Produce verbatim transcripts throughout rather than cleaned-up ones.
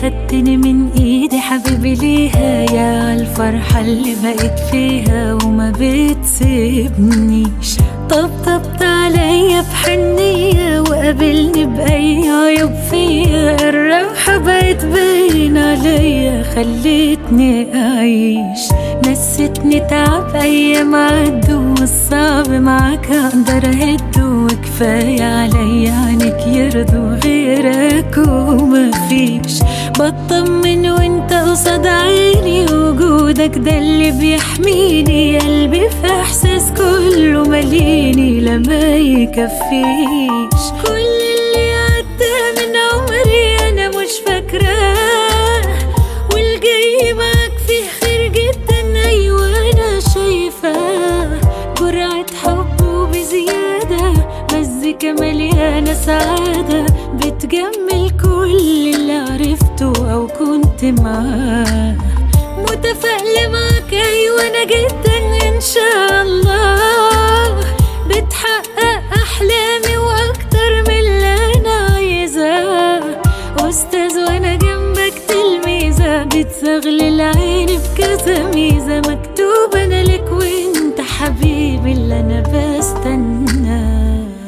خدتني من ايدي حبيبي ليها، يا عالفرحة اللي بقيت فيها وما بتسيبنيش. طبطبت عليا بحنية وقابلني بأي عيوب فيا، الراحة بقت باين عليا خلتني أعيش. نستني تعب أيام عدوا والصعب معاك أقدر أهده، وكفاية عليا عنك يرضوا غيرك ومفيش. بطمن وانت قصاد عيني، وجودك ده اللي بيحميني. قلبي في إحساس كله مليني لما يكفيش. كل اللي عدى من عمري أنا مش فاكراه، والجاي معاك فيه خير جدا أيوة أنا شايفاه. جرعة حب وبزيادة، مزيكا مليانة سعادة، بتجمل كل اللي عرفته أو كنت معاه. متفائلة معاك أيوة أنا جدا إن شاء الله، بتحقق أحلامي وأكتر من اللي أنا عايزاه. أستاذ وأنا جنبك تلميذة، بتزغلل عيني بكذا ميزة. مكتوب أنا لك وأنت حبيبي اللي أنا بستناه.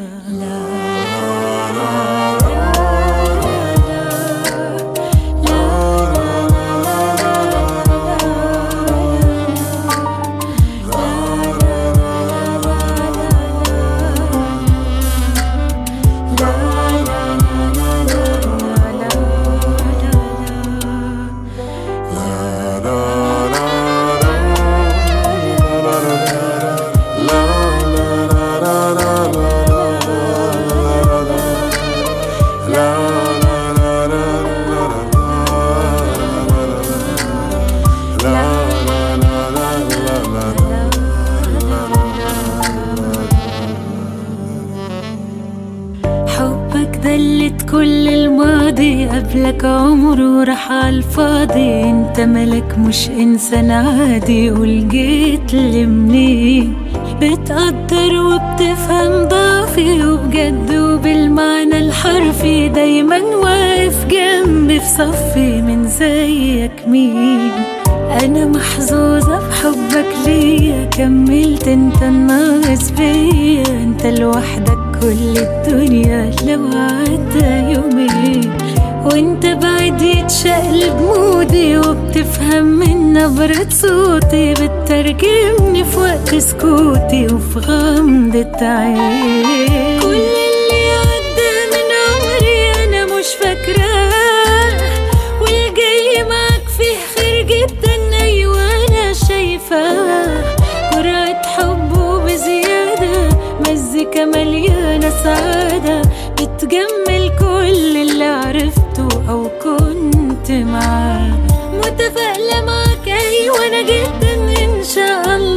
حبك دلت كل الماضي، قبلك عمره راح عالفاضي. انت ملك مش انسان عادي، قول جيت لمنين. بتقدر وبتفهم ضعفي وبجد وبالمعنى الحرفي، دايما واقف جنبي في صفي، من زيك مين. انا محظوظة بحبك ليا، كملت انت الناقص بيا. انت لوحدك كل الدنيا لو عدى يومين، وانت بعيد يتشقلب مودي، وبتفهم من نبرة صوتي، بتترجمني في وقت سكوتي وفي غمضة عين. كل اللي عدى من عمري انا مش فاكراه، والجاي معاك فيه خير جدا ايوه انا شايفاه. جرعة حب وبزيادة، مزيكا مليانة سعادة، بتجمل كل اللي عرفته أو كنت معاه. متفائلة معاك أيوة أنا جدا إن شاء الله.